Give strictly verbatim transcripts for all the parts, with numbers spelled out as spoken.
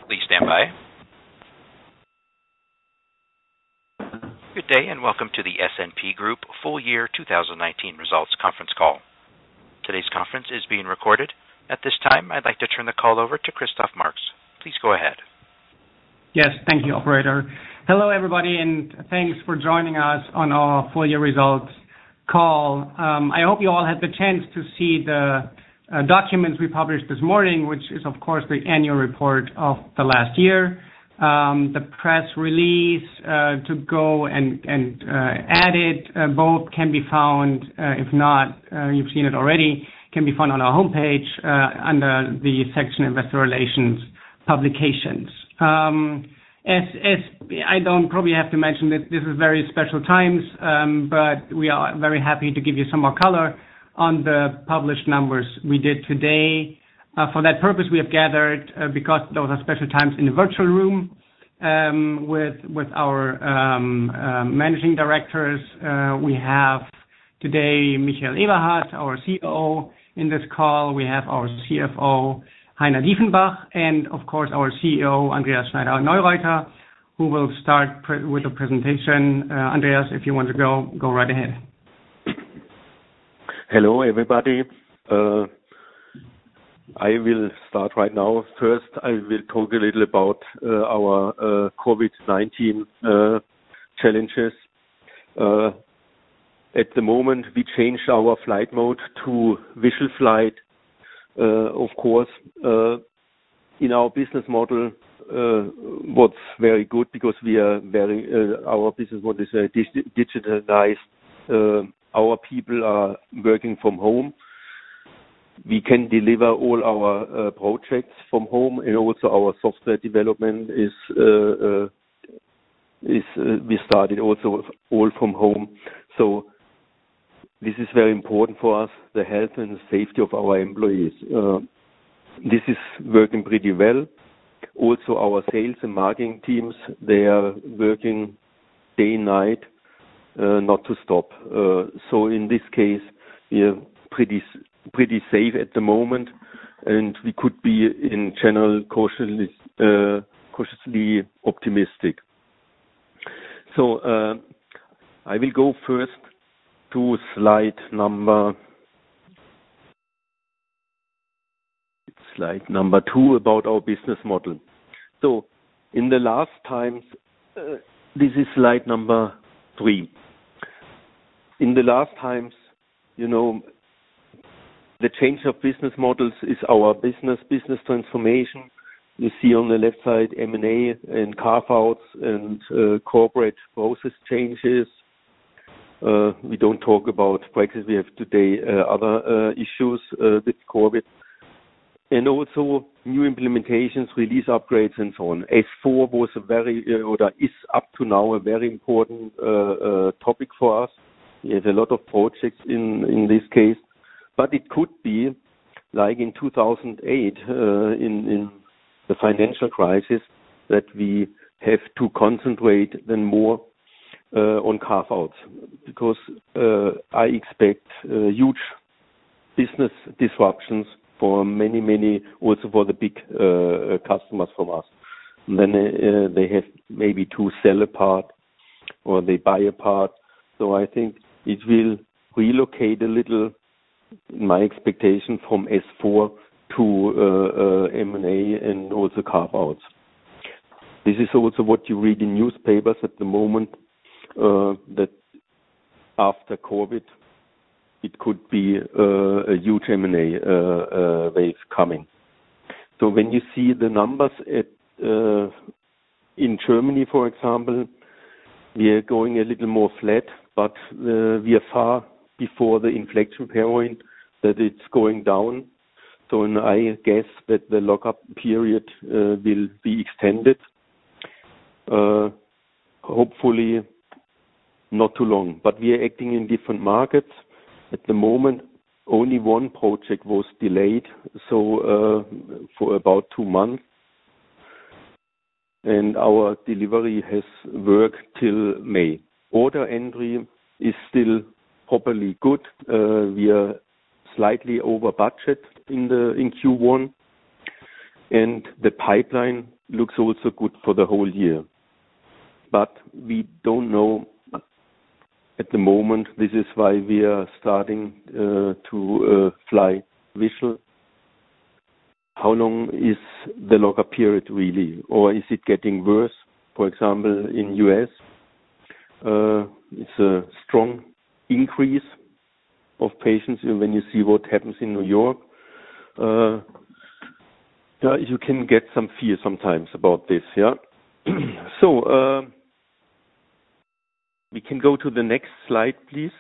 Please stand by. Good day and welcome to the S and P Group Full Year two thousand nineteen Results Conference Call. Today's conference is being recorded. At this time, I'd like to turn the call over to Christoph Marx. Please go ahead. Yes, thank you, operator. Hello, everybody, and thanks for joining us on our full year results call. Um, I hope you all had the chance to see the uh, documents we published this morning, which is, of course, the annual report of the last year. Um, the press release uh, to go and, and uh, add it, uh, both can be found, uh, if not, uh, you've seen it already, can be found on our homepage uh, under the section Investor Relations Publications. Um, as, as I don't probably have to mention that this is very special times, um, but we are very happy to give you some more color on the published numbers we did today. Uh, for that purpose, we have gathered, uh, because those are special times, in the virtual room um, with with our um, uh, managing directors. Uh, we have today Michael Eberhardt, our C O O, in this call. We have our C F O, Heiner Diefenbach, and of course our C E O, Andreas Schneider-Neureuter, who will start pre- with the presentation. Uh, Andreas, if you want to go, go right ahead. Hello, everybody. Uh, I will start right now. First, I will talk a little about uh, our uh, COVID nineteen uh, challenges. Uh, at the moment, we changed our flight mode to visual flight. Uh, of course, uh, in our business model, uh, what's very good because we are very, uh, our business model is uh, dig- digitalized. Uh, our people are working from home. We can deliver all our uh, projects from home, and also our software development is uh, uh, is uh, we started also all from home. So this is very important for us, the health and safety of our employees. Uh, this is working pretty well. Also, our sales and marketing teams, they are working day and night, uh, not to stop. Uh, so in this case, we are pretty pretty safe at the moment, and we could be in general cautiously uh, cautiously optimistic. So uh, I will go first to slide number slide number two about our business model. So in the last times, uh, this is slide number three. In the last times, you know, the change of business models is our business business transformation. You see on the left side M and A and carve-outs and uh, corporate process changes. Uh, we don't talk about Brexit. We have today uh, other uh, issues uh, with COVID. And also new implementations, release upgrades, and so on. S four was a very, uh, or is up to now a very important uh, uh, topic for us. We have a lot of projects in, in this case. But it could be, like in two thousand eight, uh, in, in the financial crisis, that we have to concentrate then more uh, on carve-outs, because uh, I expect uh, huge business disruptions for many, many, also for the big uh, customers from us. And then uh, they have maybe to sell a part or they buy a part. So I think it will relocate a little, in my expectation, from S four to uh, uh, M and A and also carve-outs. This is also what you read in newspapers at the moment, uh, that after COVID, it could be uh, a huge M and A uh, uh, wave coming. So when you see the numbers at, uh, in Germany, for example, we are going a little more flat, but uh, we are far before the inflection point that it's going down. So and I guess that the lockup period uh, will be extended. Uh, hopefully not too long, but we are acting in different markets. At the moment, only one project was delayed, so uh, for about two months. And our delivery has worked till May. Order entry is still properly good. Uh, we are slightly over budget in the in Q one. and the pipeline looks also good for the whole year. But we don't know at the moment. This is why we are starting uh, to uh, fly visual. How long is the lock-up period really, or is it getting worse? For example, in U S, uh, it's a strong increase of patients. When you see what happens in New York, uh, yeah, you can get some fear sometimes about this. Yeah. so uh, we can go to the next slide, please.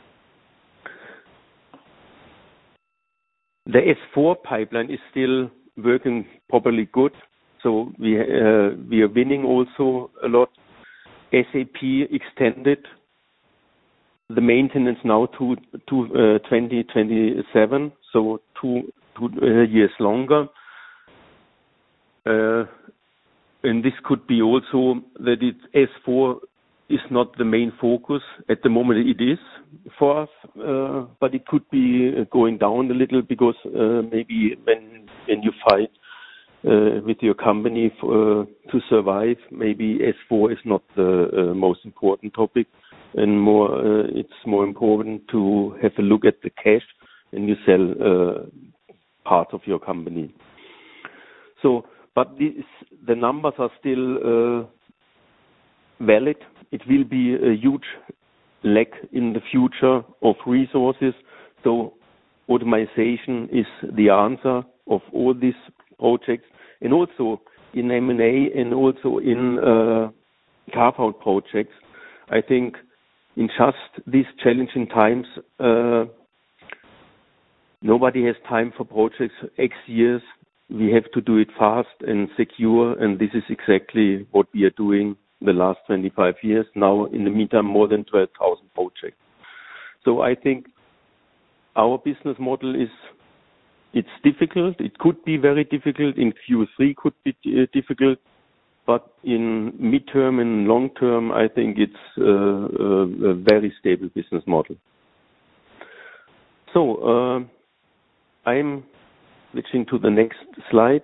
The S four pipeline is still working properly good, so we uh, we are winning also a lot. S A P extended the maintenance now to to uh, twenty twenty-seven, so two two uh, years longer. Uh, and this could be also that it S four is not the main focus at the moment. It is for us, uh, but it could be going down a little because uh, maybe when when you fight uh, with your company for, uh, to survive, maybe S four is not the uh, most important topic, and more uh, it's more important to have a look at the cash and you sell uh, part of your company. So, but this, the numbers are still uh, valid. It will be a huge lack in the future of resources. So automation is the answer of all these projects, and also in M and A and also in uh, carve-out projects. I think in just these challenging times, uh, nobody has time for projects X years. We have to do it fast and secure, and this is exactly what we are doing the last twenty-five years. Now, in the meantime, more than twelve thousand projects. So I think our business model is, it's difficult. It could be very difficult. In Q three could be uh, difficult. But in midterm and long term, I think it's uh, a, a very stable business model. So uh, I'm switching to the next slide.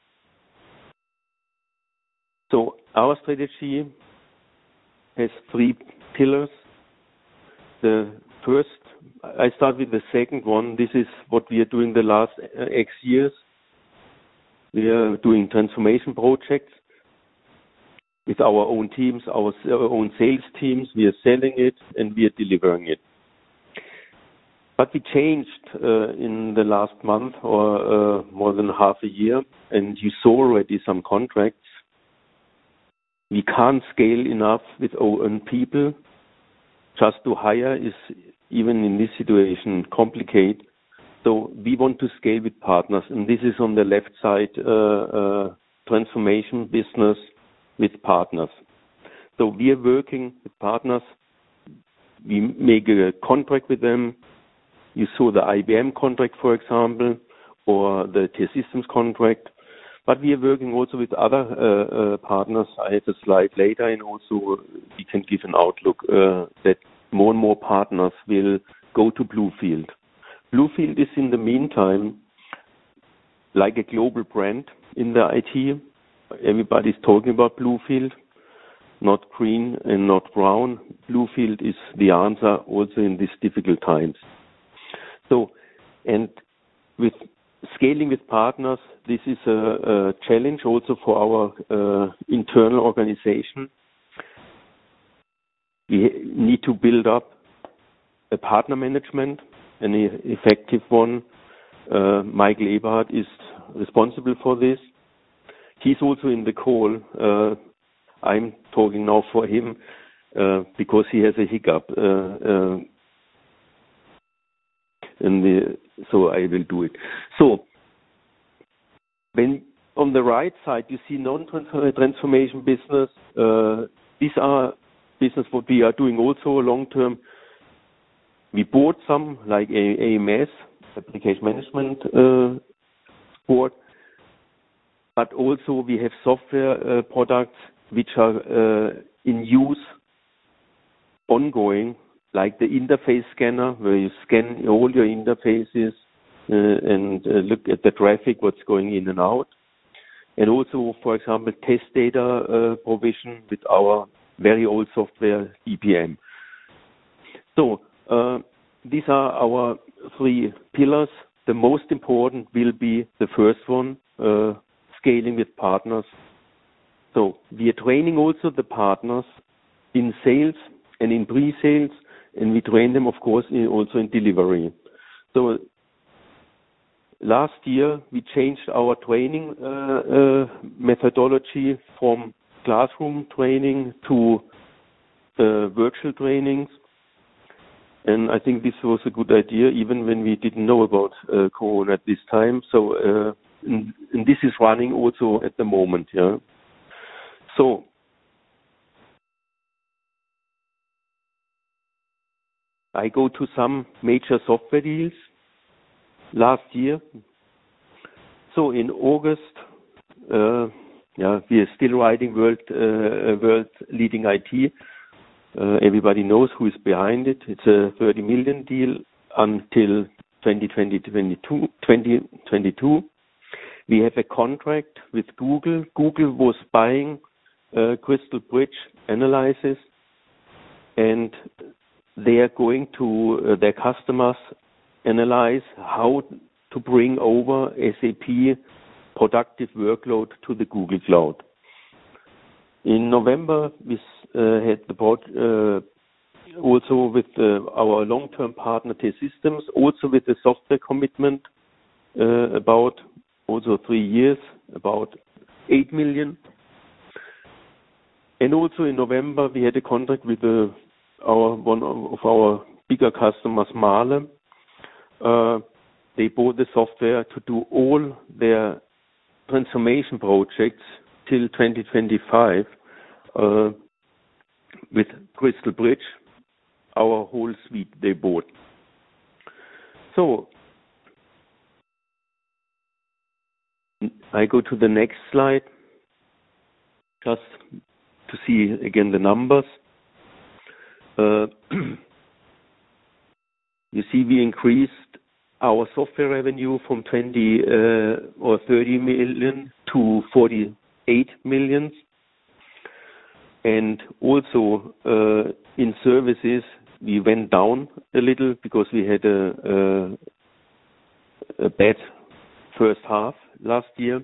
So our strategy has three pillars. The first, I start with the second one. This is what we are doing the last uh, X years. We are doing transformation projects with our own teams, our, our own sales teams. We are selling it and we are delivering it. But we changed uh, in the last month or uh, more than half a year, and you saw already some contracts. We can't scale enough with our own people. Just to hire is, even in this situation, complicated. So we want to scale with partners, and this is on the left side, uh, uh, transformation business with partners. So we are working with partners. We make a contract with them. You saw the I B M contract, for example, or the T-Systems contract. But we are working also with other uh, uh, partners. I have a slide later, and also we can give an outlook uh, that more and more partners will go to Bluefield. Bluefield is, in the meantime, like a global brand in the I T. Everybody's talking about Bluefield, not green and not brown. Bluefield is the answer also in these difficult times. So, and with scaling with partners, this is a, a challenge also for our uh, internal organization. We need to build up a partner management, an effective one. Uh, Michael Eberhardt is responsible for this. He's also in the call. Uh, I'm talking now for him uh, because he has a hiccup. Uh, uh, and the, so I will do it. So when on the right side you see non-transformation business, uh, these are business what we are doing also long term. We bought some like A M S, application management uh, support, but also we have software uh, products which are uh, in use ongoing, like the interface scanner, where you scan all your interfaces uh, and uh, look at the traffic, what's going in and out. and also, for example, test data uh, provision with our very old software, D P M. So uh, these are our three pillars. The most important will be the first one, uh, scaling with partners. So we are training also the partners in sales and in pre-sales, and we train them, of course, in, also in delivery. So last year we changed our training uh, uh, methodology from classroom training to uh, virtual trainings. And I think this was a good idea, even when we didn't know about uh, Corona at this time. So, uh, and, and this is running also at the moment. Yeah. So, I go to some major software deals last year. So in August, uh, yeah, we are still riding world uh, world leading I T. Uh, everybody knows who is behind it. It's a thirty million deal until twenty twenty, twenty twenty-two. We have a contract with Google. Google was buying uh, Crystal Bridge Analysis, and they are going to uh, their customers analyze how to bring over S A P productive workload to the Google Cloud. In November, we uh, had the board uh, also with uh, our long-term partner T-Systems, also with the software commitment uh, about also three years, about eight million. And also in November, we had a contract with uh, our one of our bigger customers, Mahle. Uh, they bought the software to do all their transformation projects till twenty twenty-five uh, with Crystal Bridge, our whole suite they bought. So I go to the next slide just to see again the numbers. Uh, you see we increased our software revenue from twenty uh, or thirty million to forty-eight million. And also uh, in services, we went down a little because we had a, a, a bad first half last year.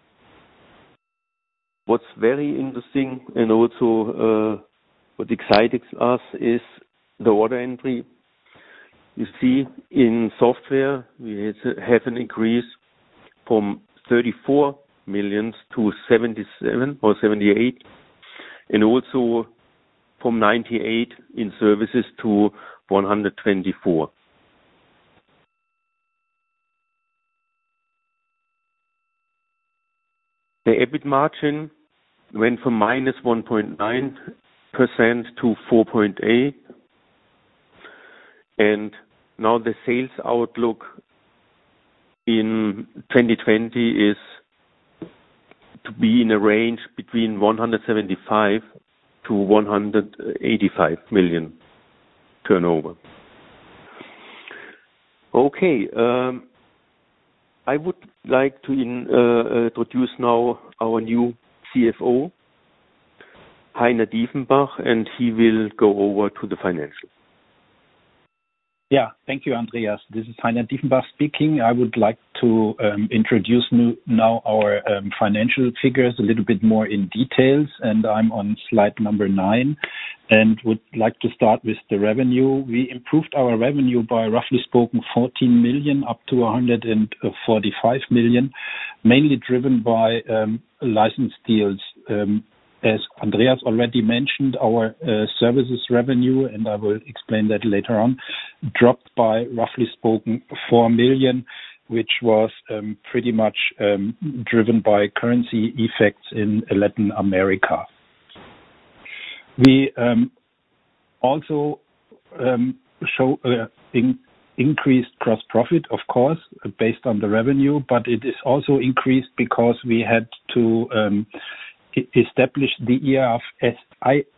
What's very interesting and also uh, what excites us is the order entry. You see, in software, we have an increase from thirty-four million to seventy-seven or seventy-eight, and also from ninety-eight in services to one hundred twenty-four. The EBIT margin went from minus one point nine percent to four point eight, and now the sales outlook in twenty twenty is to be in a range between one hundred seventy-five to one hundred eighty-five million turnover. Okay, um, I would like to in, uh, introduce now our new C F O, Heiner Diefenbach, and he will go over to the financials. Yeah, thank you, Andreas. This is Heiner Diefenbach speaking. I would like to um, introduce new, now our um, financial figures a little bit more in details, and I'm on slide number nine, and would like to start with the revenue. We improved our revenue by roughly spoken fourteen million up to one hundred forty-five million, mainly driven by um, license deals. Um, As Andreas already mentioned, our uh, services revenue, and I will explain that later on, dropped by roughly spoken four million, which was um, pretty much um, driven by currency effects in Latin America. We um, also um, show uh, in, increased gross profit, of course, based on the revenue, but it is also increased because we had to um, establish the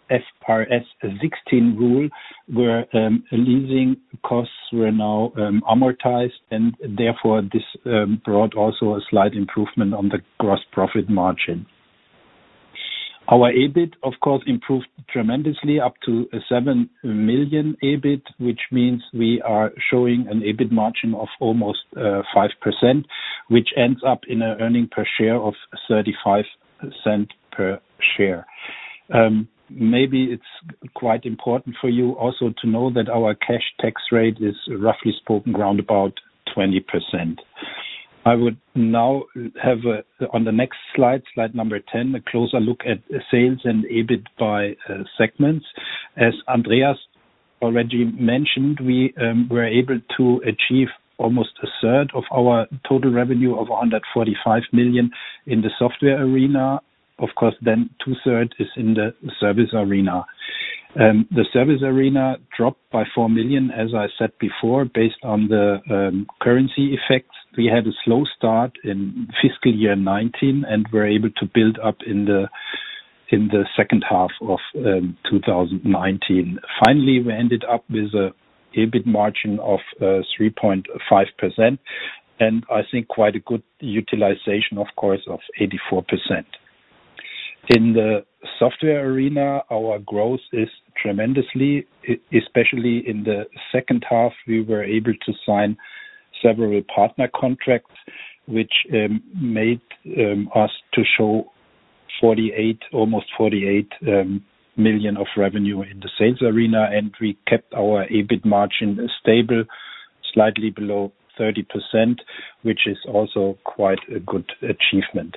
I F R S sixteen rule, where um, leasing costs were now um, amortized, and therefore this um, brought also a slight improvement on the gross profit margin. Our EBIT, of course, improved tremendously up to seven million EBIT, which means we are showing an EBIT margin of almost uh, five percent, which ends up in an earning per share of thirty-five cents per share. Um, maybe it's quite important for you also to know that our cash tax rate is roughly spoken around about twenty percent. I would now have a, on the next slide, slide number ten, a closer look at sales and EBIT by uh, segments. As Andreas already mentioned, we um, were able to achieve almost a third of our total revenue of one hundred forty-five million in the software arena. Of course, then two-thirds is in the service arena. Um, the service arena dropped by four million, as I said before, based on the um, currency effects. We had a slow start in fiscal year nineteen, and were able to build up in the in the second half of um, two thousand nineteen. Finally, we ended up with a EBIT margin of uh, three point five percent, and I think quite a good utilization, of course, of eighty-four percent. In the software arena, our growth is tremendously, especially in the second half. We were able to sign several partner contracts, which um, made um, us to show forty-eight, almost forty-eight um, million of revenue in the sales arena, and we kept our EBIT margin stable, slightly below thirty percent, which is also quite a good achievement.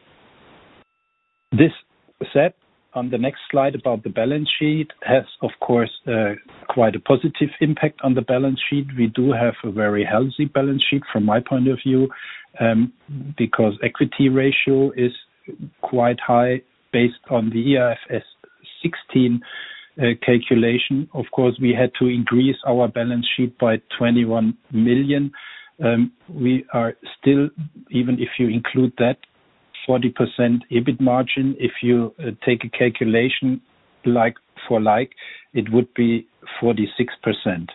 This said, on the next slide about the balance sheet has, of course, uh, quite a positive impact on the balance sheet. We do have a very healthy balance sheet from my point of view, um, because equity ratio is quite high based on the I F R S sixteen uh, calculation. Of course, we had to increase our balance sheet by twenty-one million. Um, we are still, even if you include that, forty percent EBIT margin. If you uh, take a calculation like for like, it would be forty-six percent.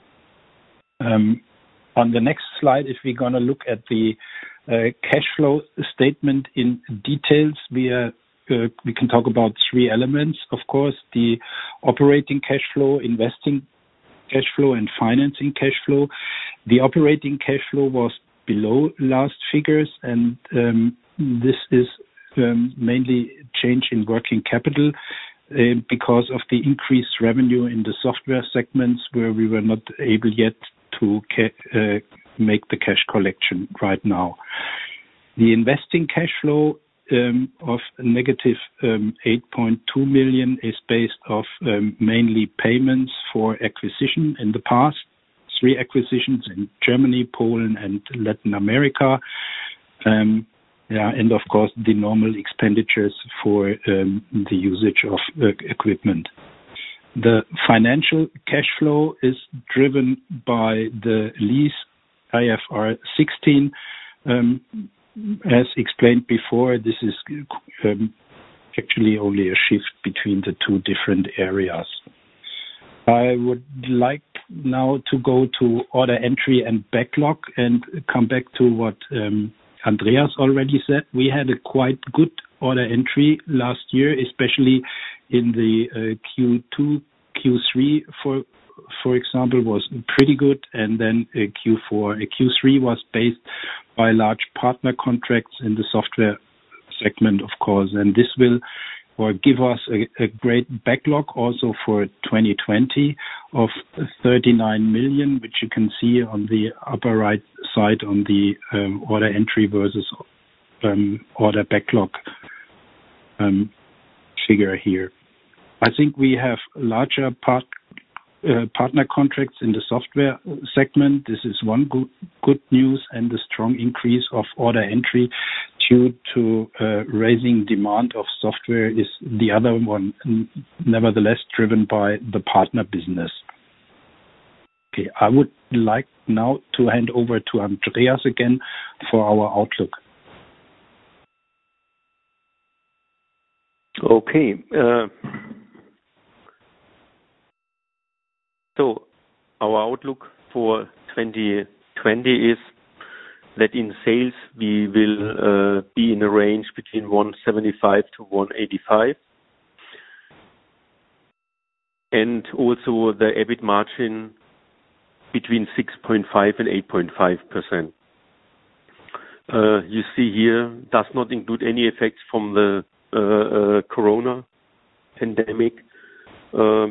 Um, on the next slide, if we're going to look at the uh, cash flow statement in details, we are uh, we can talk about three elements. Of course, the operating cash flow, investing cash flow, and financing cash flow. The operating cash flow was below last figures, and um, this is um, mainly change in working capital uh, because of the increased revenue in the software segments, where we were not able yet to ca- uh, make the cash collection right now. The investing cash flow um, of negative um, eight point two million is based off um, mainly payments for acquisition in the past, three acquisitions in Germany, Poland, and Latin America. Um, yeah, and of course the normal expenditures for um, the usage of uh, equipment. The financial cash flow is driven by the lease I F R S sixteen. Um, as explained before, this is um, actually only a shift between the two different areas. I would like now to go to order entry and backlog and come back to what um, Andreas already said. We had a quite good order entry last year, especially in the uh, Q two, Q three, for for example, was pretty good, and then uh, Q four. Uh, Q three was based by large partner contracts in the software segment, of course, and this will or give us a, a great backlog also for twenty twenty of thirty-nine million, which you can see on the upper right side on the um, order entry versus um, order backlog um, figure here. I think we have larger part, uh, partner contracts in the software segment. This is one good, good news, and the strong increase of order entry due to uh, raising demand of software is the other one, nevertheless driven by the partner business. Okay, I would like now to hand over to Andreas again for our outlook. Okay. Uh, So our outlook for twenty twenty is that in sales we will uh, be in a range between one seventy-five to one eighty-five. And also the EBIT margin between six point five and eight point five percent. Uh, you see here does not include any effects from the uh, uh, corona pandemic. Uh,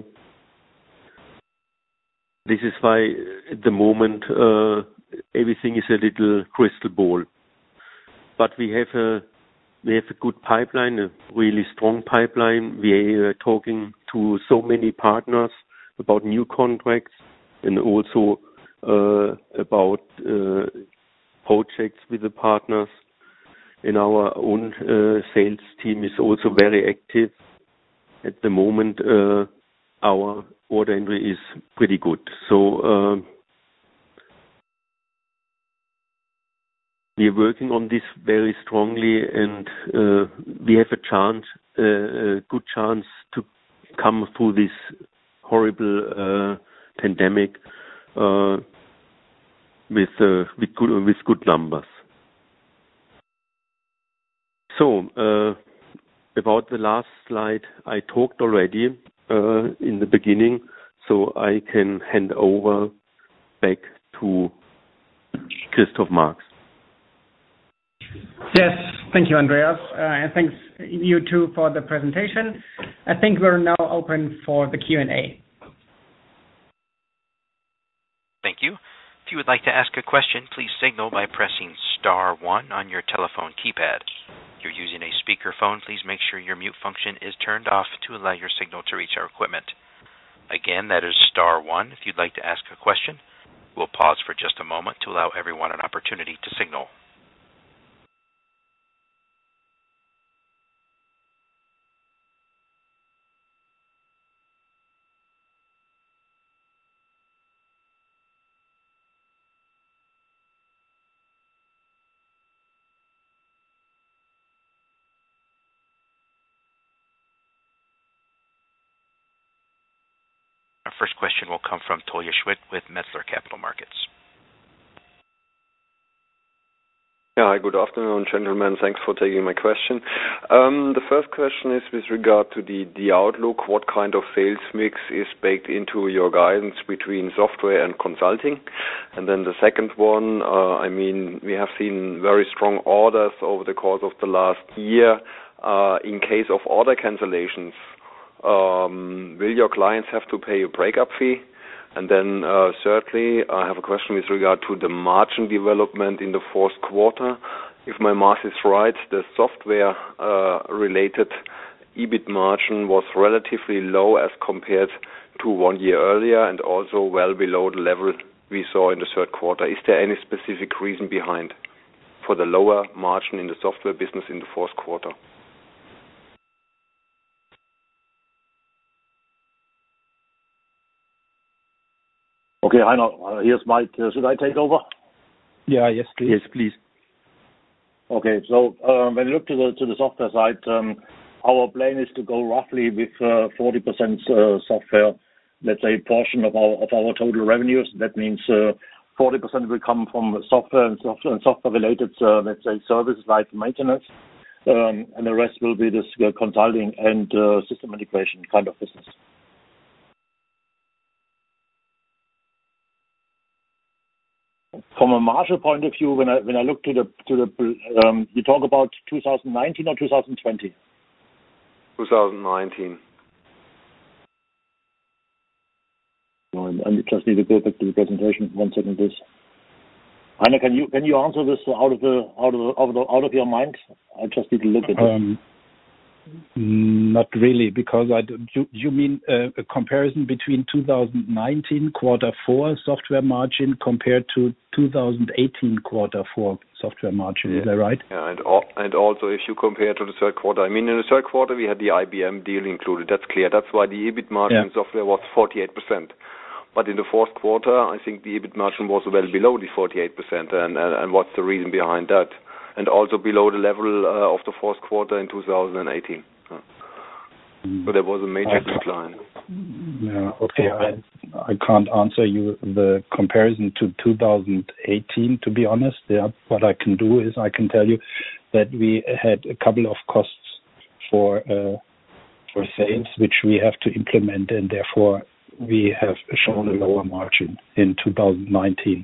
this is why at the moment uh, everything is a little crystal ball. But we have a we have a good pipeline, a really strong pipeline. We are talking to so many partners about new contracts and also uh, about uh, projects with the partners. And our own uh, sales team is also very active. At the moment, uh, our order entry is pretty good. So uh, we are working on this very strongly, and uh, we have a chance, uh, a good chance to come through this horrible uh, pandemic uh, with uh, with good with good numbers. So uh, about the last slide, I talked already uh, in the beginning, so I can hand over back to Christoph Marx. Yes, thank you, Andreas, uh, and thanks you too for the presentation. I think we're now open for the Q and A. Thank you. If you would like to ask a question, please signal by pressing star one on your telephone keypad. If you're using a speakerphone, please make sure your mute function is turned off to allow your signal to reach our equipment. Again, that is star one if you'd like to ask a question. We'll pause for just a moment to allow everyone an opportunity to signal. Our first question will come from Tolja Schwitt with Metzler Capital Markets. Yeah, hi, good afternoon, gentlemen. Thanks for taking my question. Um, the first question is with regard to the, the outlook. What kind of sales mix is baked into your guidance between software and consulting? And then the second one, uh, I mean, we have seen very strong orders over the course of the last year. Uh, in case of order cancellations, um, will your clients have to pay a breakup fee? And then uh, thirdly, I have a question with regard to the margin development in the fourth quarter. If my math is right, the software-related uh, EBIT margin was relatively low as compared to one year earlier and also well below the level we saw in the third quarter. Is there any specific reason behind for the lower margin in the software business in the fourth quarter? Okay, Heiner, uh, here's Mike. Uh, should I take over? Yeah, yes, please. Yes, please. Okay, so uh, when you look to the to the software side, um, our plan is to go roughly with uh, forty percent uh, software, let's say, portion of our of our total revenues. That means uh, forty percent will come from software and software and software-related, uh, let's say, services like maintenance, um, and the rest will be this uh, consulting and uh, system integration kind of business. From a margin point of view, when I when I look to the to the um, you talk about two thousand nineteen or two thousand twenty? twenty nineteen. No, I just need to go back to the presentation. One second, please. Heiner, can you can you answer this out of the out of the, out of, the, out of your mind? I just need to look at um, it. Not really, because I do, you, you mean uh, a comparison between two thousand nineteen quarter four software margin compared to two thousand eighteen quarter four software margin, yeah. Is that right? Yeah, and al- and also if you compare to the third quarter, I mean in the third quarter we had the I B M deal included, that's clear. That's why the EBIT margin yeah. in software was forty-eight percent. But in the fourth quarter, I think the EBIT margin was well below the forty-eight percent, and, and, and what's the reason behind that? And also below the level uh, of the fourth quarter in two thousand eighteen. So there was a major okay. decline. Yeah, okay. I, I can't answer you the comparison to two thousand eighteen, to be honest. Yeah, what I can do is I can tell you that we had a couple of costs for uh, for sales which we have to implement, and therefore we have shown a lower margin in two thousand nineteen.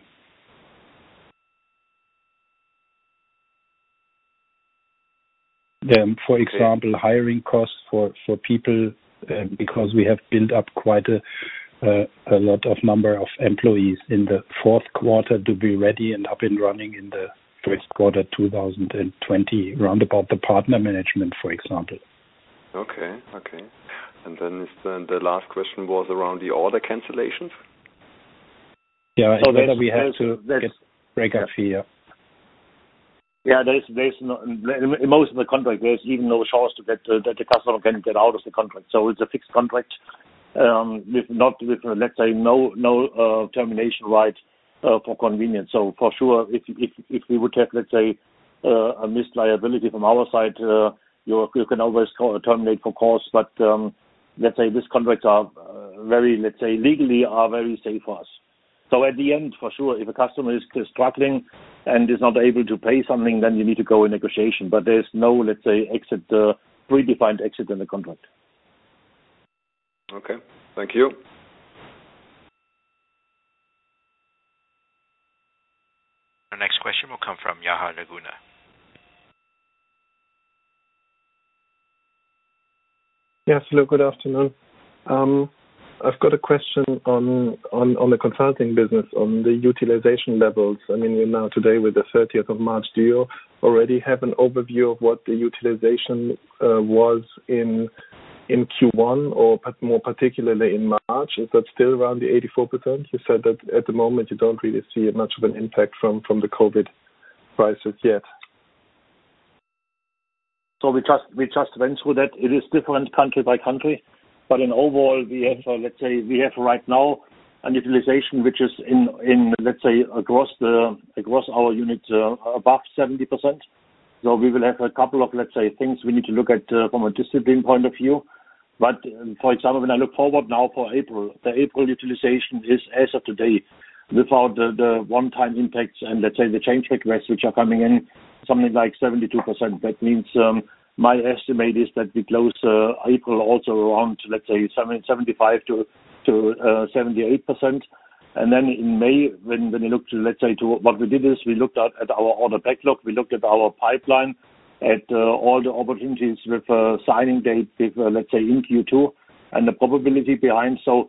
Um, for example, hiring costs for, for people, uh, because we have built up quite a, uh, a lot of number of employees in the fourth quarter to be ready and up and running in the first quarter two thousand twenty, round about the partner management, for example. Okay, okay. And then is the, the last question was around the order cancellations? Yeah, so whether we have to get breakup fee, yeah. Yeah, there's there's no, in most of the contract there's even no chance to get uh, that the customer can get out of the contract. So it's a fixed contract um, with not with uh, let's say no no uh, termination right uh, for convenience. So for sure, if if if we would have let's say uh, a missed liability from our side, uh, you you can always call, terminate for cause. But um, let's say these contracts are uh, very let's say legally are very safe for us. So at the end, for sure, if a customer is struggling and is not able to pay something, then you need to go in negotiation. But there's no, let's say, exit, uh, predefined exit in the contract. Okay, thank you. Our next question will come from Yaha Laguna. Yes, hello, good afternoon. Um, I've got a question on, on, on the consulting business, on the utilization levels. I mean, we're now today with the thirtieth of March. Do you already have an overview of what the utilization uh, was in in Q one, or more particularly in March? Is that still around the eighty-four percent? You said that at the moment you don't really see much of an impact from, from the COVID crisis yet. So we just we just went through that. It is different country by country. But in overall, we have, uh, let's say, we have right now an utilization which is in, in let's say, across the across our unit uh, above seventy percent. So we will have a couple of, let's say, things we need to look at uh, from a discipline point of view. But um, for example, when I look forward now for April, the April utilization is as of today, without the, the one-time impacts and let's say the change requests which are coming in, something like seventy-two percent. That means um, my estimate is that we close uh, April also around, let's say, seventy-five to to uh, seventy-eight percent. And then in May, when when you look to, let's say, to what we did is we looked at, at our order backlog, we looked at our pipeline, at uh, all the opportunities with uh, signing date, with, uh, let's say, in Q two, and the probability behind. So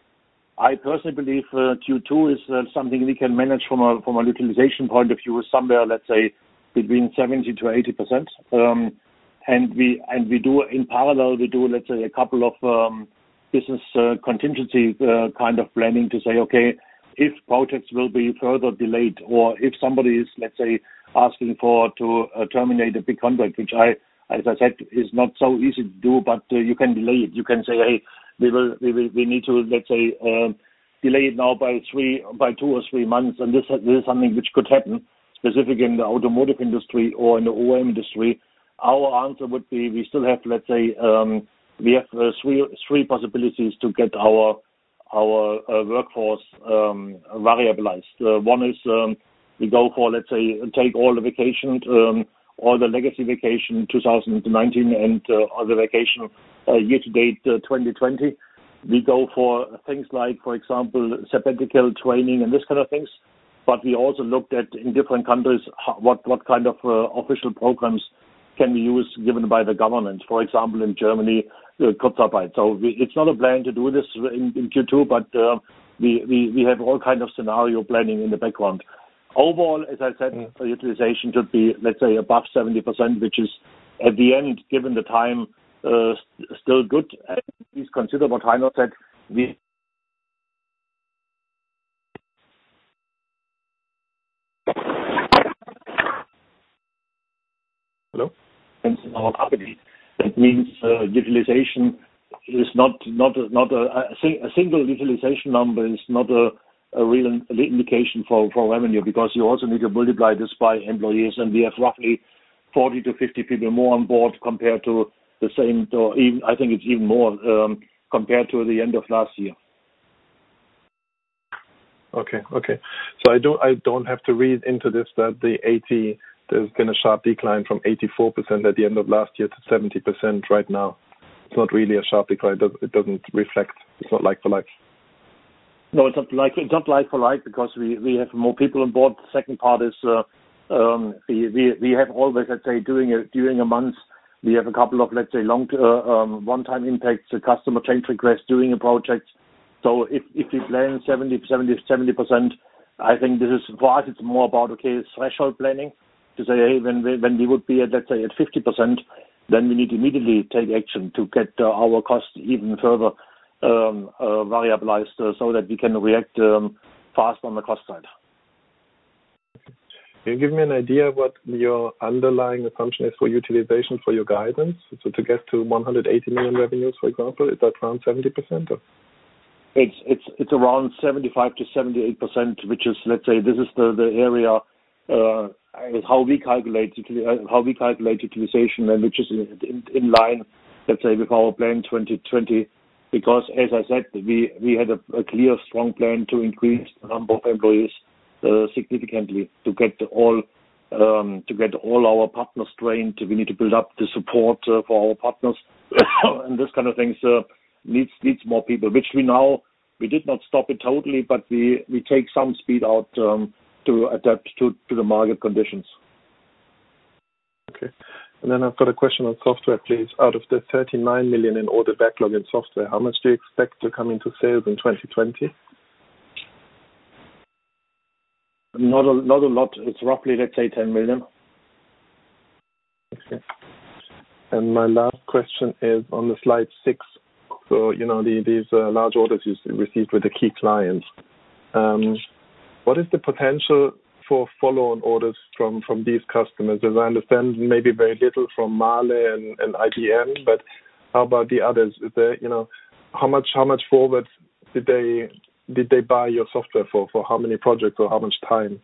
I personally believe uh, Q two is uh, something we can manage from a from a utilization point of view, somewhere, let's say, between seventy to eighty percent. Um, And we and we do in parallel, we do, let's say, a couple of um, business uh, contingency uh, kind of planning to say, okay, if projects will be further delayed, or if somebody is, let's say, asking for to uh, terminate a big contract, which I, as I said, is not so easy to do, but uh, you can delay it. You can say, hey, we will, we will, we need to, let's say, uh, delay it now by three, by two or three months, and this, this is something which could happen, specifically in the automotive industry or in the O E M industry. Our answer would be we still have, let's say, um, we have uh, three three possibilities to get our our uh, workforce um, variabilized. Uh, one is um, we go for, let's say, take all the vacation, um, all the legacy vacation two thousand nineteen and uh, all the vacation uh, year to date uh, twenty twenty. We go for things like, for example, sabbatical training and this kind of things. But we also looked at in different countries how, what what kind of uh, official programs can be used given by the government. For example, in Germany, uh, Kurzarbeit. So we, it's not a plan to do this in, in Q two, but uh, we, we, we have all kind of scenario planning in the background. Overall, as I said, mm. utilization should be, let's say, above seventy percent, which is at the end, given the time, uh, st- still good. And please consider what Heiner said. We Hello? In our company. That means uh, utilization is not not a, not a, a single utilization number is not a, a real indication for, for revenue, because you also need to multiply this by employees, and we have roughly forty to fifty people more on board compared to the same, or even I think it's even more um, compared to the end of last year. Okay, okay. So I don't I don't have to read into this that the eighty there's been a sharp decline from eighty-four percent at the end of last year to seventy percent right now. It's not really a sharp decline. It doesn't, it doesn't reflect. It's not like for like. No, it's not like it's not like for like because we, we have more people on board. The second part is uh, um, we, we we have always, let's say, during a during a month we have a couple of, let's say, long uh, um, one-time impacts, a customer change request during a project. So if if we plan seventy, seventy, seventy percent, I think this is for us. It's more about okay threshold planning to say, hey, when we, when we would be at, let's say, at fifty percent, then we need to immediately take action to get uh, our costs even further um, uh, variabilized uh, so that we can react um, fast on the cost side. Can you give me an idea what your underlying assumption is for utilization for your guidance? So to get to one hundred eighty million revenues, for example, is that around seventy percent? Or? It's it's it's around seventy-five to seventy-eight percent, which is, let's say, this is the the area uh, how we calculate how we calculate utilization, and which is in, in line, let's say, with our plan twenty twenty. Because as I said, we we had a, a clear, strong plan to increase the number of employees uh, significantly to get all um, to get all our partners trained. We need to build up the support uh, for our partners, and this kind of things uh, needs needs more people. Which we now we did not stop it totally, but we we take some speed out um, to adapt to to the market conditions. Okay. And then I've got a question on software, please. Out of the thirty-nine million in order backlog in software, how much do you expect to come into sales in twenty twenty? Not a, not a lot. It's roughly, let's say, ten million. Okay. And my last question is on the slide six. So, you know, the, these uh, large orders you received with the key clients. Um, what is the potential for follow-on orders from, from these customers? As I understand, maybe very little from Mahle and, and I B M, but how about the others? Is there, you know, how much how much forward did they did they buy your software for? For how many projects or how much time?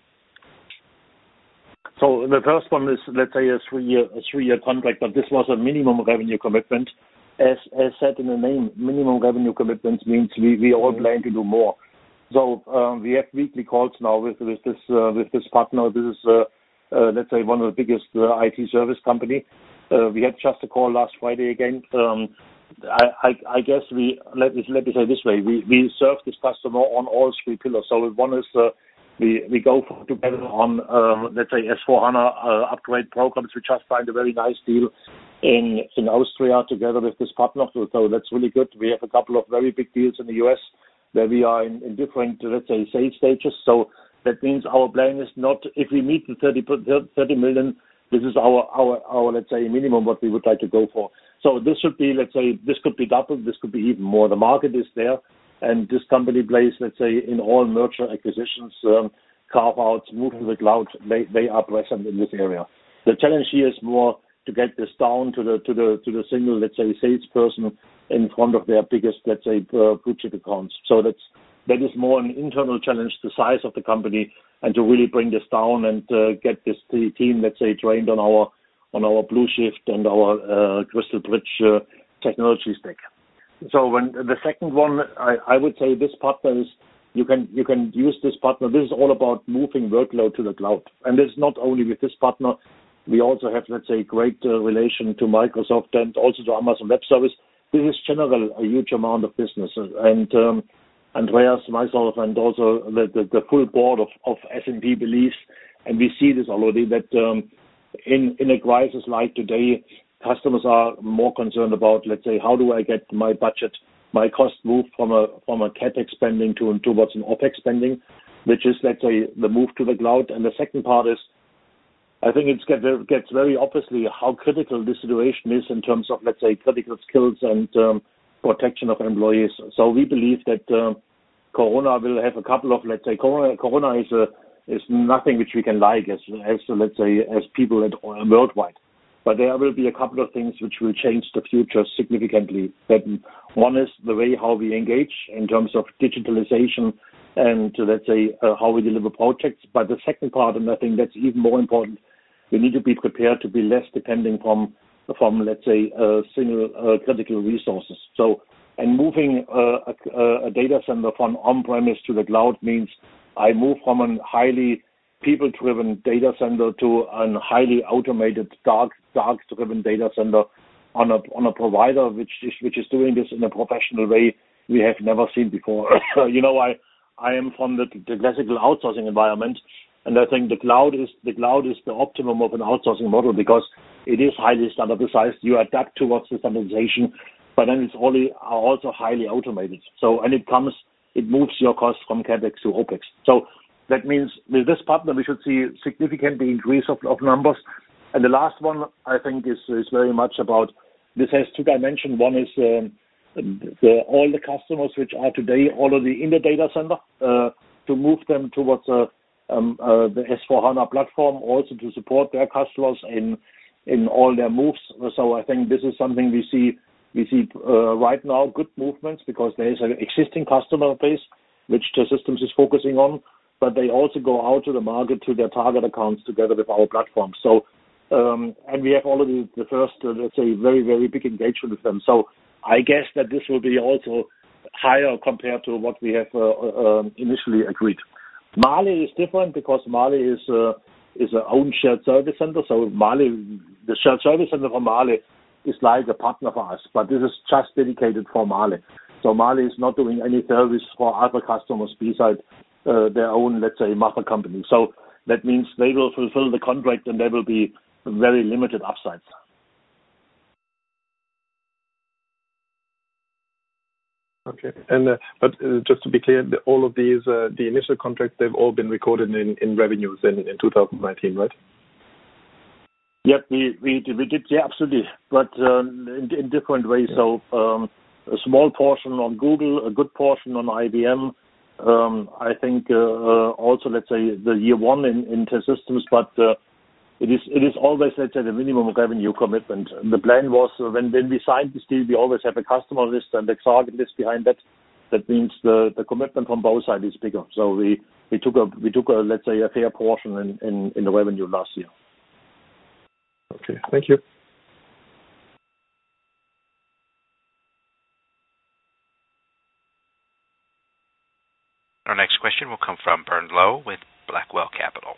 So the first one is, let's say, a three-year a three-year contract, but this was a minimum revenue commitment. As as said in the name, minimum revenue commitments means we, we all plan to do more. So um, we have weekly calls now with, with this uh, with this partner. This is uh, uh, let's say one of the biggest uh, I T service company. Uh, we had just a call last Friday again. Um, I, I, I guess we let me let me say this way: we we serve this customer on all three pillars. So one is uh, we we go for, together on uh, let's say S four HANA uh, upgrade programs. We just signed a very nice deal in in Austria together with this partner. So, so that's really good. We have a couple of very big deals in the U S where we are in, in different, let's say, sales stages. So that means our plan is not, if we meet the thirty million, this is our, our, our, let's say, minimum what we would like to go for. So this should be, let's say, this could be doubled, this could be even more. The market is there, and this company plays, let's say, in all merger acquisitions, um, carve-outs, move to the cloud, they, they are present in this area. The challenge here is more to get this down to the to the to the single, let's say, salesperson in front of their biggest, let's say, uh, blue chip accounts. So that's that is more an internal challenge, the size of the company, and to really bring this down and uh, get this team, let's say, trained on our on our Blue Shift and our uh, Crystal Bridge uh, technology stack. So when the second one, I, I would say this partner is you can you can use this partner. This is all about moving workload to the cloud, and it's not only with this partner. We also have, let's say, great uh, relation to Microsoft and also to Amazon Web Service. This is general a huge amount of business, and um, Andreas, myself, and also the, the, the full board of, of S and P believes, and we see this already, that um, in in a crisis like today, customers are more concerned about, let's say, how do I get my budget, my cost moved from a from a CapEx spending to towards an OpEx spending, which is, let's say, the move to the cloud. And the second part is, I think it get, gets very obviously how critical this situation is in terms of, let's say, critical skills and um, protection of employees. So we believe that uh, Corona will have a couple of, let's say, Corona, Corona is a, is nothing which we can like as, as let's say, as people at, uh, worldwide. But there will be a couple of things which will change the future significantly. That one is the way how we engage in terms of digitalization and, uh, let's say, uh, how we deliver projects. But the second part, and I think that's even more important, we need to be prepared to be less depending from, from let's say, uh, single uh, critical resources. So, and moving uh, a, a data center from on-premise to the cloud means I move from a highly people-driven data center to a highly automated, dark, dark-driven data center on a on a provider which is which is doing this in a professional way we have never seen before. you know, I I am from the, the classical outsourcing environment, and I think the cloud is the cloud is the optimum of an outsourcing model because it is highly standardized. You adapt towards the standardization, but then it's only also highly automated. So and it comes, it moves your cost from CapEx to OpEx. So that means with this partner, we should see significantly increase of, of numbers. And the last one, I think, is, is very much about, this has two dimensions. One is um, the, all the customers which are today already in the data center, uh, to move them towards uh, um, uh, the S four HANA platform, also to support their customers in in all their moves. So I think this is something we see we see uh, right now, good movements, because there is an existing customer base which the systems is focusing on, but they also go out to the market to their target accounts together with our platform. So, um, and we have already the first, uh, let's say, very, very big engagement with them. So I guess that this will be also higher compared to what we have uh, uh, initially agreed. Mali is different because Mali is uh, is an own shared service center. So Mali, the shared service center for Mali is like a partner for us, but this is just dedicated for Mali. So Mali is not doing any service for other customers besides uh, their own, let's say, mother company. So that means they will fulfill the contract and there will be very limited upsides. Okay. And uh, but uh, just to be clear, the, all of these, uh, the initial contracts, they've all been recorded in, in revenues in, in two thousand nineteen, right? Yep, we we we did, yeah, absolutely, but um, in, in different ways. Yeah. So um, a small portion on Google, a good portion on I B M. Um, I think uh, uh, also, let's say, the year one in, in T-Systems, but uh, it is it is always, let's say, the minimum revenue commitment. And the plan was uh, when when we signed this deal, we always have a customer list and a target list behind that. That means the, the commitment from both sides is bigger. So we, we took a we took a let's say a fair portion in, in, in the revenue last year. Okay, thank you. Our next question will come from Bernd Lowe with Blackwell Capital.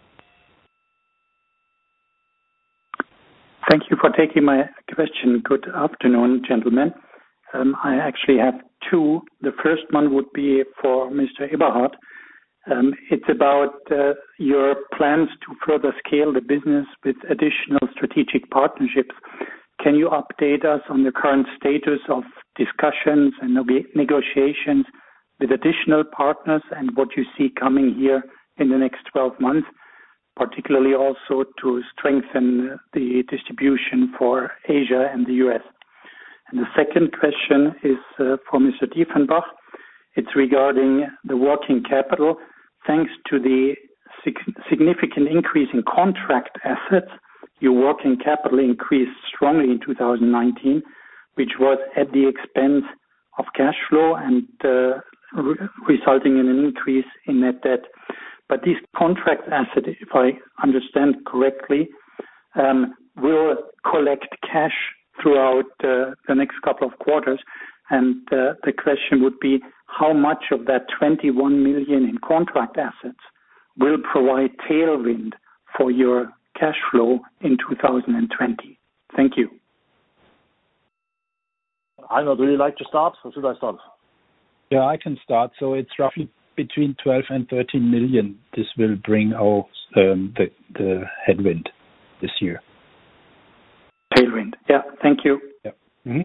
Thank you for taking my question. Good afternoon, gentlemen. Um, I actually have two. The first one would be for Mister Eberhard. Um, it's about uh, your plans to further scale the business with additional strategic partnerships. Can you update us on the current status of discussions and negotiations with additional partners and what you see coming here in the next twelve months, particularly also to strengthen the distribution for Asia and the U S? And the second question is uh, for Mister Diefenbach. It's regarding the working capital. Thanks to the sig- significant increase in contract assets, your working capital increased strongly in two thousand nineteen, which was at the expense of cash flow and uh, re- resulting in an increase in net debt. But these contract assets, if I understand correctly, um, will collect cash throughout uh, the next couple of quarters. And uh, the question would be, how much of that twenty-one million in contract assets will provide tailwind for your cash flow in two thousand twenty? Thank you. Heiner, do you like to start, or should I start? Yeah, I can start. So it's roughly between twelve and thirteen million. This will bring our um, the the headwind this year. Tailwind. Yeah. Thank you. Yeah. Mm-hmm.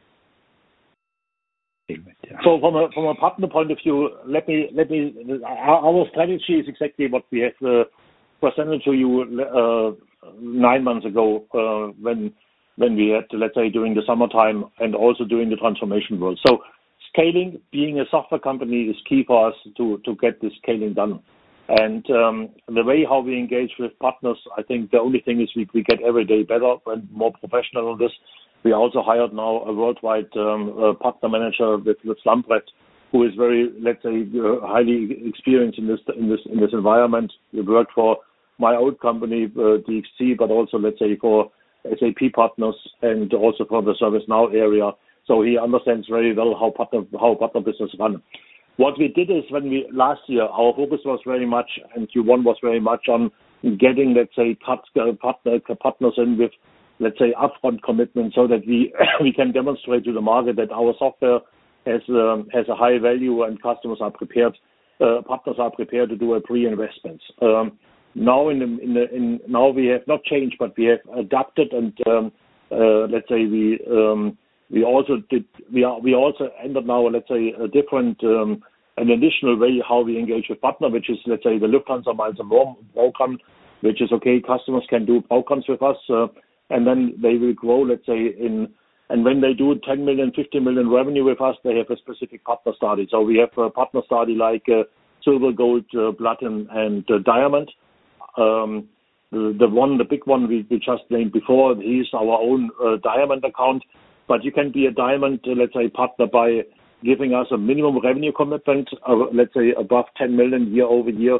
Tailwind, yeah. So from a from a partner point of view, let me let me our, our strategy is exactly what we have uh, presented to you uh, nine months ago uh, when when we had, let's say, during the summertime and also during the transformation world. So scaling, being a software company, is key for us to to get this scaling done. And um, the way how we engage with partners, I think the only thing is we, we get every day better and more professional on this. We also hired now a worldwide um, uh, partner manager with, with Lambrecht, who is very, let's say, uh, highly experienced in this in this in this environment. We worked for my old company, uh, D X C, but also, let's say, for S A P partners and also for the ServiceNow area. So he understands very well how partner how partner business run. what we did is when we last year, our focus was very much, and Q one was very much on getting, let's say, partner, partners in with, let's say, upfront commitment so that we we can demonstrate to the market that our software has um, has a high value and customers are prepared, uh, partners are prepared to do a pre-investment. Um, now in the, in the in now we have not changed, but we have adapted and um, uh, let's say we um, we also did we are we also ended now let's say a different um, an additional way how we engage with partner, which is let's say the Lufthansa Miles and More program, which is okay. Customers can do programs with us, uh, and then they will grow. Let's say in and when they do ten million, fifty million revenue with us, they have a specific partner study. So we have a partner study like uh, silver, gold, uh, platinum, and uh, diamond. Um, the, the one, the big one we, we just named before, he's our own uh, diamond account. But you can be a diamond, uh, let's say, partner by giving us a minimum revenue commitment, uh, let's say above ten million year over year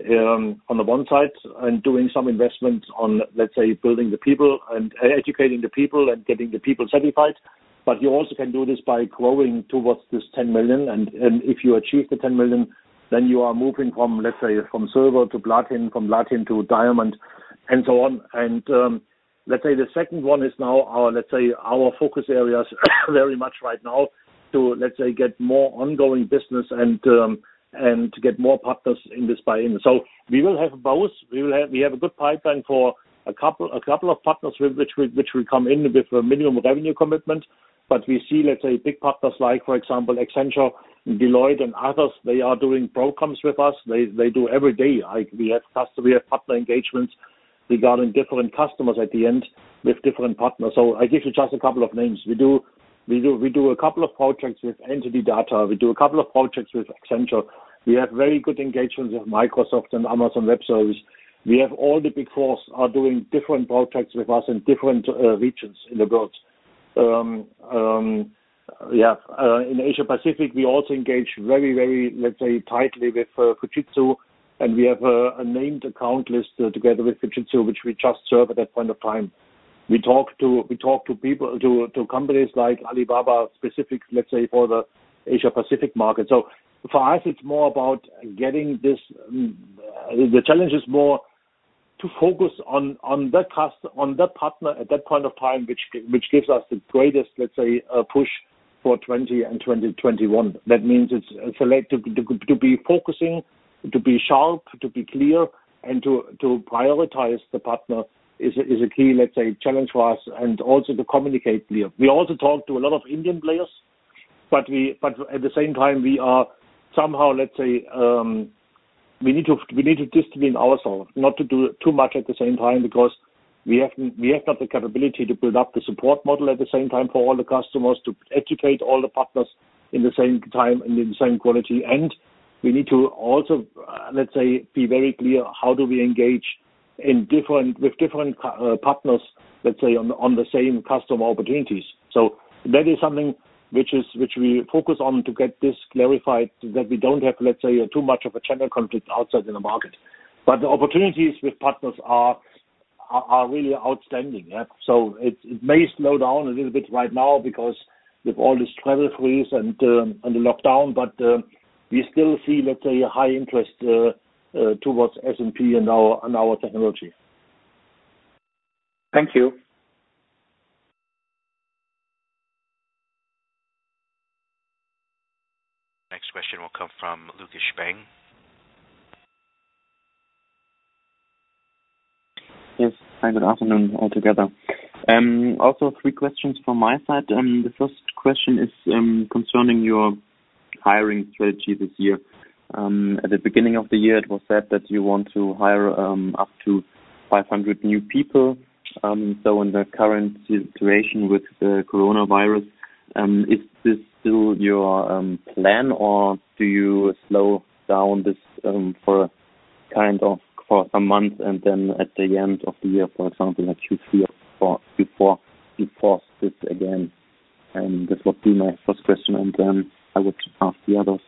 um, on the one side, and doing some investment on, let's say, building the people and uh, educating the people and getting the people certified. But you also can do this by growing towards this ten million. And, and if you achieve the ten million, then you are moving from, let's say, from silver to platinum, from platinum to diamond, and so on. And um, let's say the second one is now our, let's say, our focus areas very much right now to, let's say, get more ongoing business and um, and to get more partners in this buy-in. So we will have both. We will have we have a good pipeline for a couple a couple of partners which will which will come in with a minimum revenue commitment. But we see, let's say, big partners like, for example, Accenture, Deloitte, and others. They are doing programs with us. They they do every day. I, we have customer, we have partner engagements regarding different customers at the end with different partners. So I give you just a couple of names. We do we do we do a couple of projects with Entity Data. We do a couple of projects with Accenture. We have very good engagements with Microsoft and Amazon Web Service. We have all the big fours are doing different projects with us in different uh, regions in the world. Um, um, yeah, uh, in Asia Pacific, we also engage very, very, let's say, tightly with uh, Fujitsu, and we have a, a named account list uh, together with Fujitsu, which we just serve at that point of time. We talk to we talk to people to to companies like Alibaba, specific, let's say, for the Asia Pacific market. So for us, it's more about getting this. Um, the challenge is more to focus on on that customer, on that partner at that point of time, which which gives us the greatest, let's say, uh, push for twenty and twenty twenty-one. That means it's uh, select to, to to be focusing, to be sharp, to be clear, and to to prioritize the partner is a, is a key, let's say, challenge for us, and also to communicate clear. We also talk to a lot of Indian players, but we but at the same time we are somehow, let's say. Um, We need to we need to discipline ourselves, not to do too much at the same time, because we have we have not the capability to build up the support model at the same time for all the customers, to educate all the partners in the same time and in the same quality. And we need to also uh, let's say be very clear how do we engage in different with different uh, partners, let's say on on the same customer opportunities. So that is something which is which we focus on to get this clarified, that we don't have, let's say, too much of a channel conflict outside in the market. But the opportunities with partners are are, are really outstanding. Yeah? So it, it may slow down a little bit right now because with all this travel freeze and um, and the lockdown, but uh, we still see, let's say, a high interest uh, uh, towards S and P and our and our technology. Thank you. Next question will come from Lucas Spang. Yes. Hi, good afternoon all together. Um, also three questions from my side. Um, the first question is um, concerning your hiring strategy this year. Um, at the beginning of the year, it was said that you want to hire um, up to five hundred new people. Um, so in the current situation with the coronavirus, um, is this still your um, plan, or do you slow down this um, for kind of for some months and then at the end of the year, for example, like Q three or Q four, you force this again? And this would be my first question, and then I would ask the others.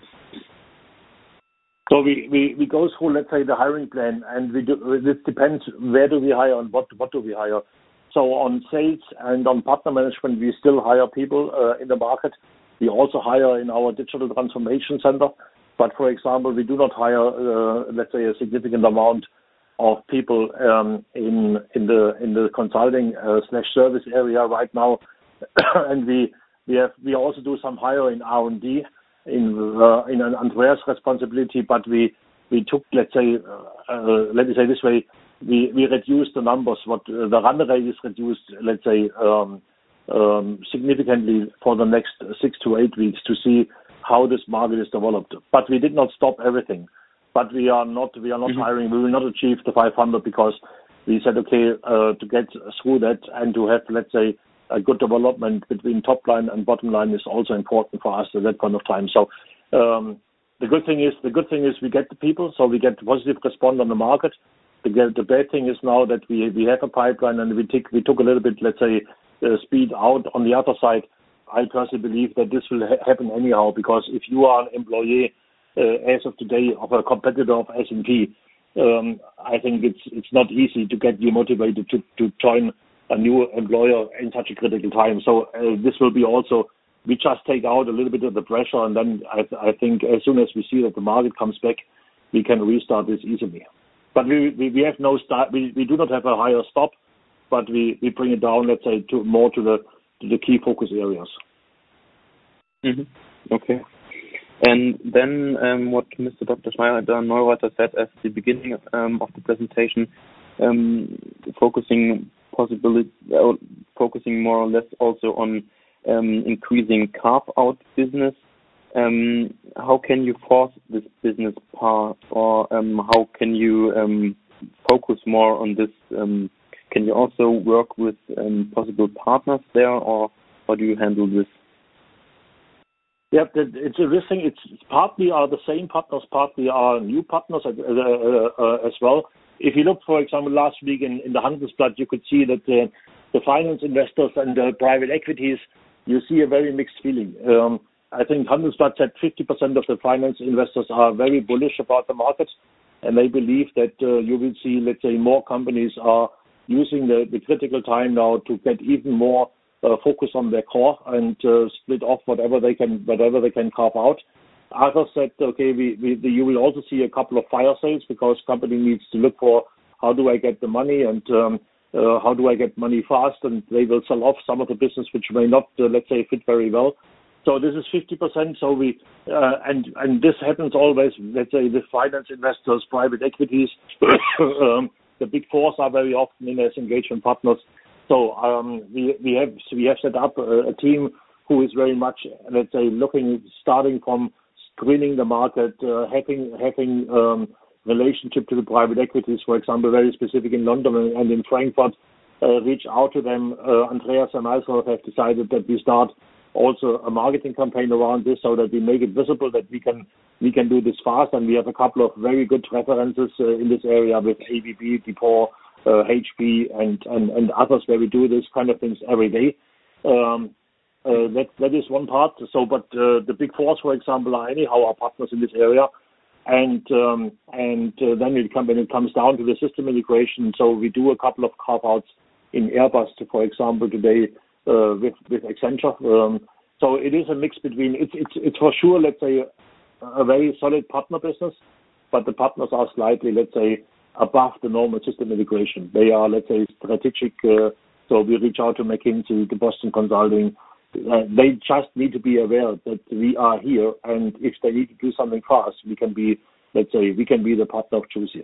So we, we, we go through, let's say, the hiring plan, and we do, it depends where do we hire and what what do we hire. So on sales and on partner management, we still hire people uh, in the market. We also hire in our digital transformation center. But for example, we do not hire, uh, let's say, a significant amount of people um, in in the in the consulting uh, slash service area right now, and we we have we also do some hire in R and D in uh, in an Andreas responsibility. But we we took, let's say, uh, uh, let me say this way, we we reduced the numbers. What uh, the run rate is reduced, let's say, um, um, significantly for the next six to eight weeks to see how this market is developed. But we did not stop everything. But we are not we are not mm-hmm. hiring. We will not achieve the five hundred because we said, okay, uh, to get through that and to have, let's say, a good development between top line and bottom line is also important for us at that point of time. So um, the good thing is the good thing is we get the people, so we get positive response on the market. The, the bad thing is now that we we have a pipeline and we took we took a little bit, let's say, uh, speed out on the other side. I personally believe that this will ha- happen anyhow, because if you are an employee uh, as of today of a competitor of S and P, um, I think it's it's not easy to get you motivated to, to join a new employer in such a critical time. So uh, this will be also, we just take out a little bit of the pressure, and then I, I think as soon as we see that the market comes back, we can restart this easily. But we we, we have no start. We, we do not have a higher stop, but we, we bring it down, let's say, to more to the to the key focus areas. Mm-hmm. Okay. And then um, what Mister Doctor Schneider-Neureuther said at the beginning um, of the presentation, um, focusing possibility, uh, focusing more or less also on um, increasing carve-out business. Um, how can you force this business part, or um, how can you um, focus more on this? Um, can you also work with um, possible partners there, or how do you handle this? Yeah, it's interesting. It's partly are the same partners, partly are new partners uh, uh, uh, as well. If you look, for example, last week in, in the Handelsblatt, you could see that uh, the finance investors and the private equities, you see a very mixed feeling. Um, I think Handelsblatt said fifty percent of the finance investors are very bullish about the market, and they believe that uh, you will see, let's say, more companies are using the, the critical time now to get even more uh, focus on their core and uh, split off whatever they can, whatever they can carve out. Others said, okay, we, we, you will also see a couple of fire sales because company needs to look for how do I get the money and um, uh, how do I get money fast, and they will sell off some of the business which may not, uh, let's say, fit very well. So this is fifty percent. So we uh, and and this happens always. Let's say with finance investors, private equities, um, the big fours are very often in as engagement partners. So um, we we have we have set up a, a team who is very much, let's say, looking starting from screening the market, uh, having having um, relationship to the private equities, for example, very specific in London and, and in Frankfurt. Uh, reach out to them. Uh, Andreas and myself have decided that we start also a marketing campaign around this so that we make it visible that we can we can do this fast, and we have a couple of very good references uh, in this area with A B B, Depot, uh, H P, and, and, and others where we do this kind of things every day. Um, uh, that that is one part. So, but uh, the big fours, for example, are anyhow our partners in this area, and um, and uh, then it, come, when it comes down to the system integration. So we do a couple of carve-outs in Airbus, for example, today. Uh, with with Accenture, um, so it is a mix between. It's it's it's for sure, let's say, a, a very solid partner business, but the partners are slightly, let's say, above the normal system integration. They are, let's say, strategic. Uh, so we reach out to McKinsey, to Boston Consulting. Uh, they just need to be aware that we are here, and if they need to do something fast, we can be, let's say, we can be the partner of choice here.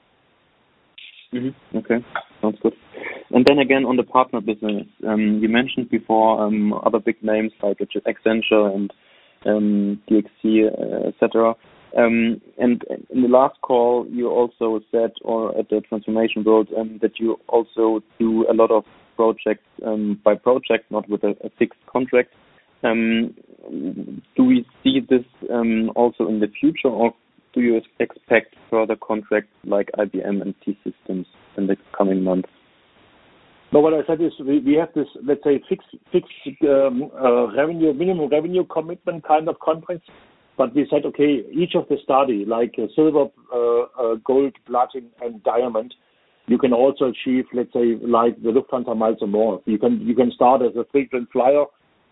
Mm-hmm. Okay, sounds good. And then again on the partner business, um, you mentioned before um, other big names like Accenture and um, D X C, uh, et cetera. Um, and in the last call, you also said, or at the Transformation World, um, that you also do a lot of projects um, by project, not with a, a fixed contract. Um, do we see this um, also in the future, or do you expect further contracts like I B M and T-Systems in the coming months? No, what I said is we, we have this, let's say, fixed, fixed um, uh, revenue, minimum revenue commitment kind of contracts. But we said, okay, each of the study, like uh, silver, uh, uh, gold, platinum, and diamond, you can also achieve, let's say, like the Lufthansa miles or more. You can you can start as a frequent flyer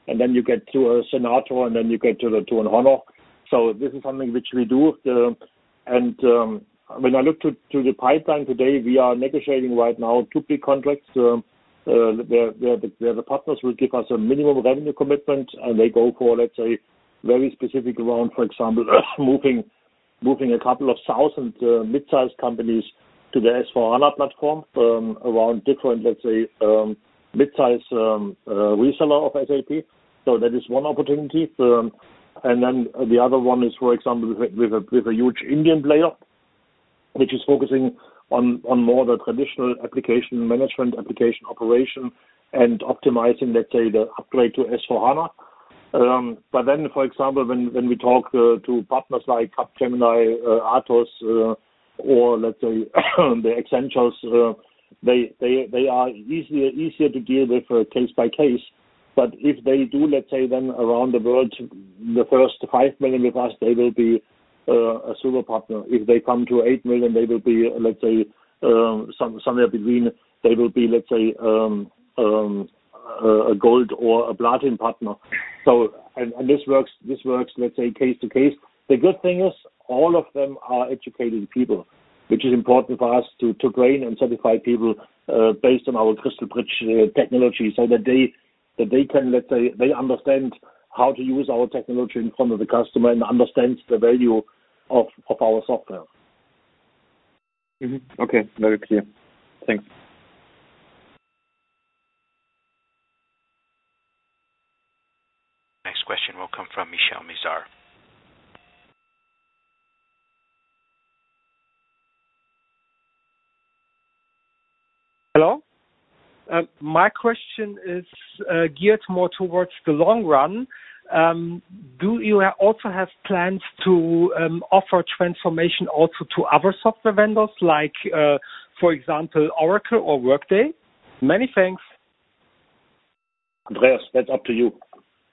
and then you get to a Senator, and then you get to the to an Honor. So this is something which we do. The, and um, when I look to, to the pipeline today, we are negotiating right now two big contracts uh, uh, where, where, the, where the partners will give us a minimum revenue commitment, and they go for, let's say, very specific around, for example, moving moving a couple of thousand uh, mid-sized companies to the S four HANA platform um, around different, let's say, um, mid-sized um, uh, reseller of S A P. So that is one opportunity. Um, and then the other one is, for example, with, with, a, with a huge Indian player, which is focusing on, on more the traditional application management, application operation, and optimizing, let's say, the upgrade to S four HANA. Um, but then, for example, when, when we talk uh, to partners like Capgemini, uh, Atos, uh, or let's say the Accentures, uh, they they they are easier easier to deal with uh, case by case. But if they do, let's say, then around the world, the first five million with us, they will be uh, a silver partner. If they come to eight million, they will be, let's say, um, some, somewhere between. They will be, let's say, um, um, a gold or a platinum partner. So, and, and this works. This works, let's say, case to case. The good thing is, all of them are educated people, which is important for us to, to train and certify people uh, based on our Crystal Bridge uh, technology, so that they that they can, let's say, they understand how to use our technology in front of the customer and understand the value of, of our software. Mm-hmm. Okay, very clear. Thanks. Next question will come from Michel Mizar. Hello. Uh, my question is uh, geared more towards the long run. Um, do you ha- also have plans to um, offer transformation also to other software vendors, like, uh, for example, Oracle or Workday? Many thanks. Andreas, that's up to you.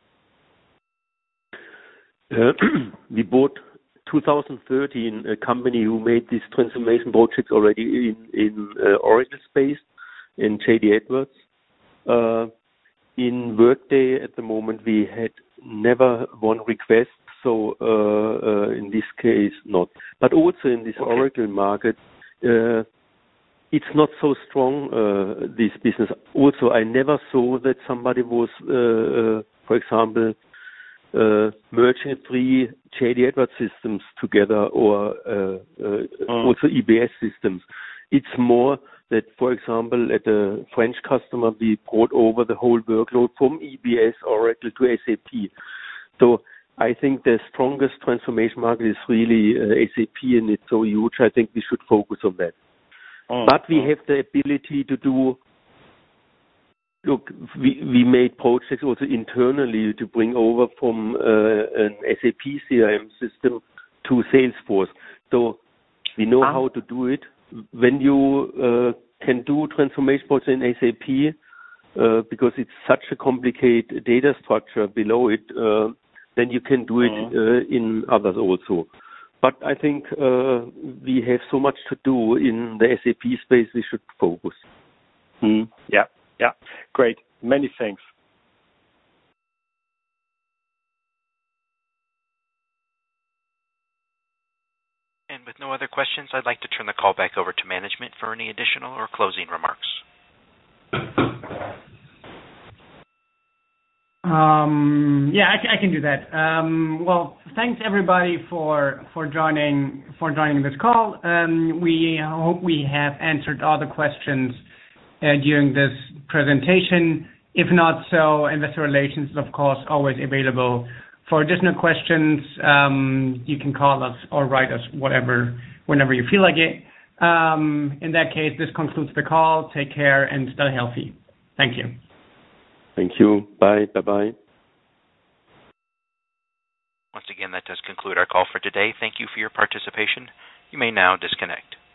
Uh, we bought two thousand thirteen a company who made this transformation project already in in uh, Oracle space in J D Edwards. Uh, in Workday at the moment we had never one request, so uh, uh, in this case not. But also in this okay. Oracle market, uh, it's not so strong, uh, this business. Also, I never saw that somebody was, uh, uh, for example, Uh, merging three J D Edwards systems together, or uh, uh, mm. also E B S systems. It's more that, for example, at a French customer, we brought over the whole workload from E B S, Oracle to S A P. So I think the strongest transformation market is really uh, S A P, and it's so huge. I think we should focus on that. Mm. But we mm. have the ability to do. Look, we, we made projects also internally to bring over from uh, an S A P C R M system to Salesforce. So we know ah. how to do it. When you uh, can do transformation projects in S A P, uh, because it's such a complicated data structure below it, uh, then you can do it mm-hmm. uh, in others also. But I think uh, we have so much to do in the S A P space, we should focus. Mm. Yeah. Yeah, great. Many thanks. And with no other questions, I'd like to turn the call back over to management for any additional or closing remarks. Um, yeah, I, I can do that. Um, well, thanks everybody for for joining for joining this call. Um, we hope we have answered all the questions Uh, during this presentation. If not so, Investor Relations is, of course, always available. For additional questions, um, you can call us or write us, whatever, whenever you feel like it. Um, in that case, this concludes the call. Take care and stay healthy. Thank you. Thank you. Bye. Bye-bye. Once again, that does conclude our call for today. Thank you for your participation. You may now disconnect.